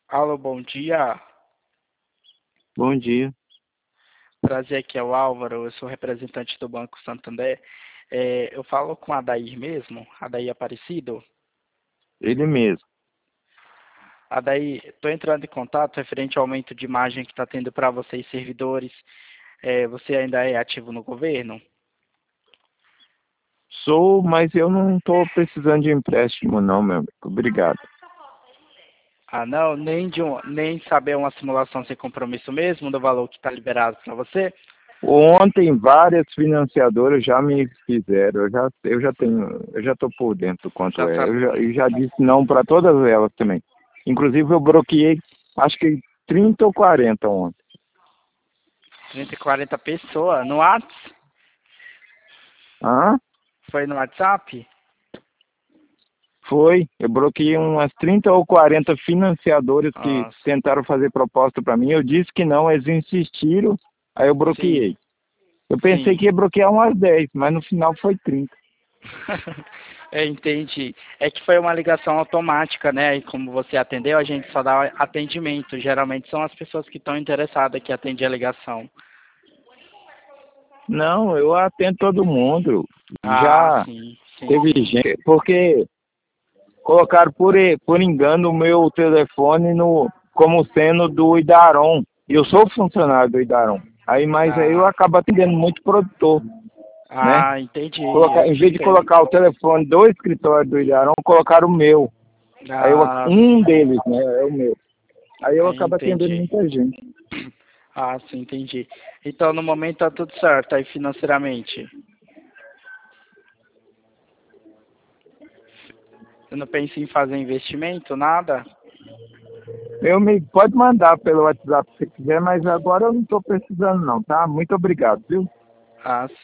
Alô, bom dia. Bom dia. Prazer, aqui é o Álvaro, eu sou representante do Banco Santander. Eu falo com a Adair mesmo, Adair Aparecido. Ele mesmo. Adair, estou entrando em contato referente ao aumento de imagem que está tendo para vocês, servidores. Você ainda é ativo no governo? Sou, mas eu não estou precisando de empréstimo não, meu amigo. Obrigado. Ah, não, nem saber uma simulação sem compromisso mesmo do valor que está liberado para você? Ontem várias financiadoras já me fizeram. Eu já estou por dentro do quanto Já é. sabe. Eu já disse não para todas elas também. Inclusive eu bloqueei, acho que 30 ou 40 ontem. 30 e 40 pessoas no WhatsApp? Ah, Foi no WhatsApp? foi. Eu bloqueei umas 30 ou 40 financiadoras que Nossa, tentaram fazer proposta para mim. Eu disse que não, eles insistiram, aí eu sim, bloqueei. Eu pensei sim. que ia bloquear umas 10, mas no final foi 30. Entendi. É que foi uma ligação automática, né? E como você atendeu, a gente só dá atendimento. Geralmente são as pessoas que estão interessadas que atendem a ligação. Não, eu atendo todo mundo. Ah, Já sim, sim, teve sim. gente, porque colocaram por engano o meu telefone como sendo do Idaron. E eu sou funcionário do Idaron. Mas aí eu Ah, acabo atendendo muito produtor, né? entendi. Eu Em te vez de entendo. colocar o telefone do escritório do Idaron, colocaram o meu. Ah, Um deles, né? É o meu. Aí eu acabo atendendo entendi. muita gente. Ah, sim, entendi. Então, no momento tá tudo certo aí financeiramente. Você não pensa em fazer investimento, nada? Pode mandar pelo WhatsApp se quiser, mas agora eu não estou precisando não, tá? Muito obrigado, viu? Ah,